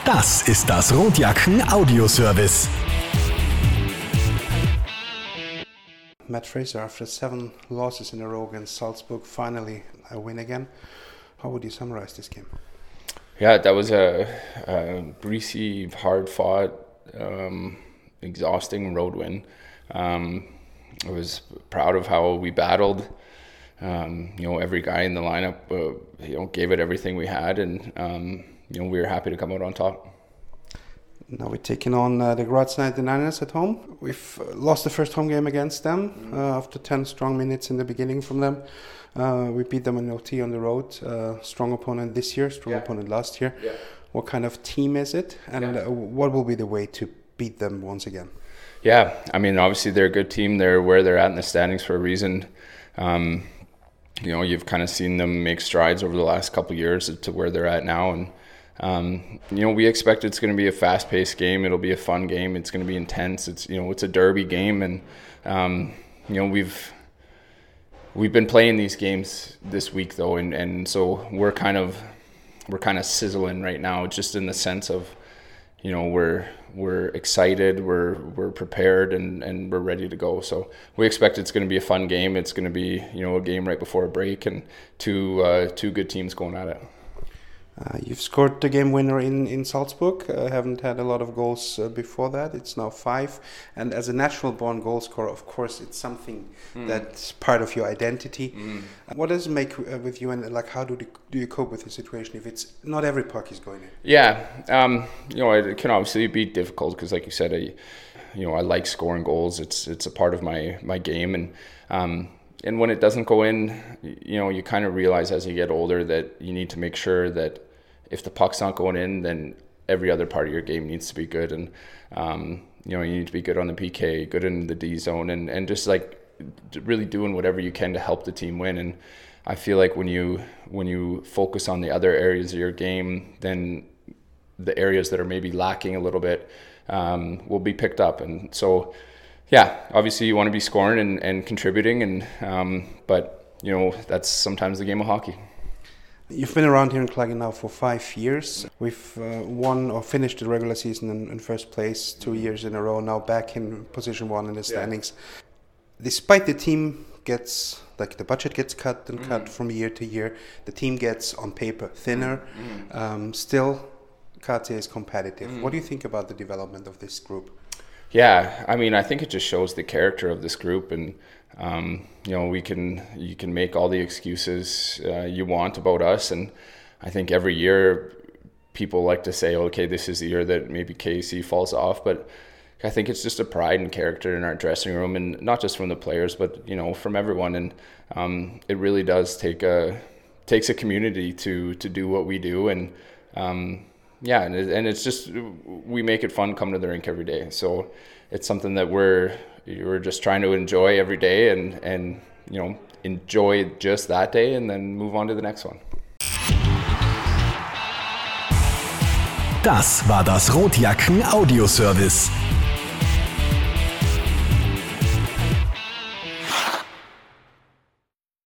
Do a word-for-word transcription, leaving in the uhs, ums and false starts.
Das ist das Rotjacken Audioservice. Matt Fraser, after seven losses in a row against Salzburg, finally a win again. How would you summarize this game? Yeah, that was a, a greasy, hard-fought, um, exhausting road win. Um, I was proud of how we battled. Um, you know, every guy in the lineup, uh, you know, gave it everything we had, and um, you know, we were happy to come out on top. Now we're taking on uh, the Graz ninety-niners at home. We've uh, lost the first home game against them mm-hmm. uh, after ten strong minutes in the beginning from them. Uh, we beat them in O T on the road. Uh, strong opponent this year, strong yeah. opponent last year. Yeah. What kind of team is it, and yeah. uh, what will be the way to beat them once again? Yeah, I mean, obviously they're a good team. They're where they're at in the standings for a reason. Um, you know, you've kind of seen them make strides over the last couple of years to where they're at now, and Um, you know, we expect it's going to be a fast-paced game. It'll be a fun game. It's going to be intense. It's, you know, it's a derby game, and um, you know, we've we've been playing these games this week though, and, and so we're kind of we're kind of sizzling right now, just in the sense of, you know, we're we're excited, we're we're prepared, and, and we're ready to go. So we expect it's going to be a fun game. It's going to be, you know, a game right before a break, and two uh, two good teams going at it. Uh, you've scored the game winner in, in Salzburg. Uh, haven't had a lot of goals uh, before that. It's now five. And as a natural-born goal scorer, of course, it's something mm. that's part of your identity. Mm. Uh, what does it make uh, with you, and like how do, the, do you cope with the situation if it's not every puck is going in? Yeah, um, you know, it can obviously be difficult because, like you said, I, you know, I like scoring goals. It's it's a part of my my game, and um, and when it doesn't go in, you know, you kind of realize as you get older that you need to make sure that if the puck's not going in, then every other part of your game needs to be good. And, um, you know, you need to be good on the P K, good in the D zone, and, and just like really doing whatever you can to help the team win. And I feel like when you when you focus on the other areas of your game, then the areas that are maybe lacking a little bit um, will be picked up. And so, yeah, obviously you want to be scoring and, and contributing, and um, but, you know, that's sometimes the game of hockey. You've been around here in Klagenfurt now for five years. We've uh, won or finished the regular season in, in first place two years in a row, now back in position one in the standings. Yeah. Despite the team gets, like the budget gets cut and mm. cut from year to year, the team gets on paper thinner, mm. um, still K T is competitive. Mm. What do you think about the development of this group? Yeah, I mean, I think it just shows the character of this group, and um, you know, we can you can make all the excuses uh, you want about us, and I think every year people like to say, okay, this is the year that maybe K C falls off, but I think it's just a pride and character in our dressing room, and not just from the players, but you know, from everyone, and um, it really does take a takes a community to to do what we do, and um, yeah, and, it, and it's just, we make it fun coming to the rink every day. So it's something that we're we're just trying to enjoy every day, and, and you know, enjoy just that day and then move on to the next one. Das war das Rotjacken Audioservice.